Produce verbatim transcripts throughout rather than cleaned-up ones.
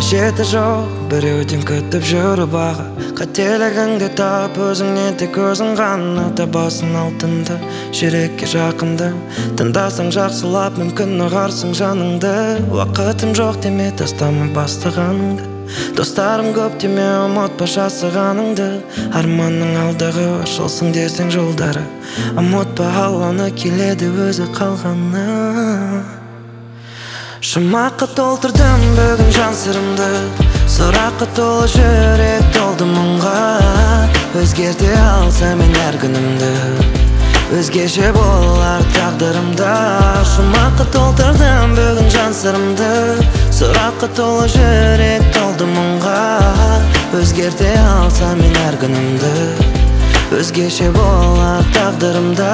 Қажеті жоқ біреуден күтіп жүріп аға, қателігіңді тап, өзіңнен тек өзің ғана табасың алтынды, жүрекке жақынды. Тыңдасаң жақсылап, мүмкін ұғарсың жаныңды. Уақытым жоқ деме, тастамай бастағаныңды. Достарым көп деме, ұмытпа жасағаныңды. Арманның алдағы ашылсын десең жолдары, ұмытпа алланы, келеді өзі қалғаны. Жұмаққа толтырдым бүгін жан сырымды, сұраққа толы жүрек толды мұңға. Өзгерте алса мен әр күнімді, өзгеше болар тағдырымда. Жұмаққа толтырдым бүгін жан сырымды, сұраққа толы жүрек толды мұңға. Өзгерте алса мен әр күнімді, өзгеше болар тағдырымда.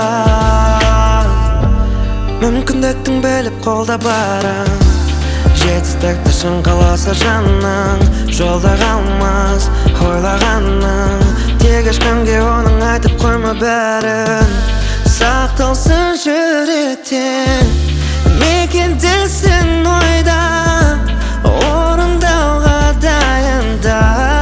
Мүмкіндіктің біліп қолда барың, жетістікті шын қаласа жаның. Жолда қалмас ойлағаның, тек ешкімге оның айтып қойма бәрін. Сақталсын жүректен мекендесін ойда, орындауға дайында.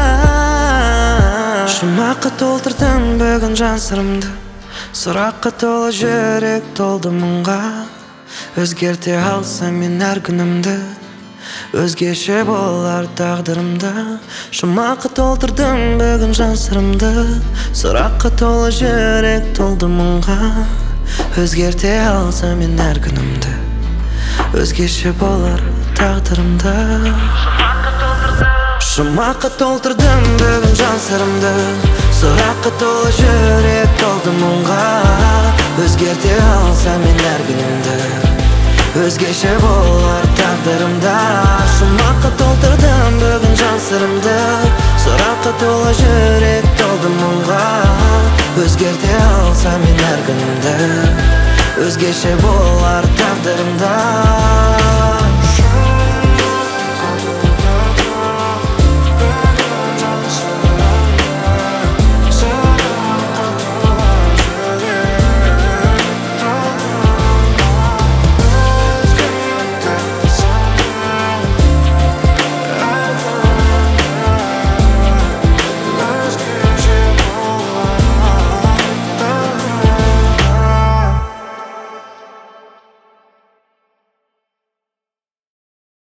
Жұмаққа толтырдым бүгін жан сырымды, сұраққа толы жүрек толды мұңға. Өзгерте алсам мен әр күнімді, өзгеше болар тағдырымда. Жұмаққа толтырдым бүгін жан сырымды, сұраққа толы жүрек толды мұңға. Өзгерте алсам мен әр күнімді, өзгеше болар тағдырымда. Жұмаққа толтырдым бүгін жан сырымды, сұраққа толы жүрек толды мұңға. Өзгерте алсам мен әр күнімді, өзгеше болар тағдырымда. Жұмаққа толтырдым бүгін жан сырымды, сұраққа толы жүрек толды мұңға. Өзгерте алсам мен әр күнімді, өзгеше болар тағдырымда.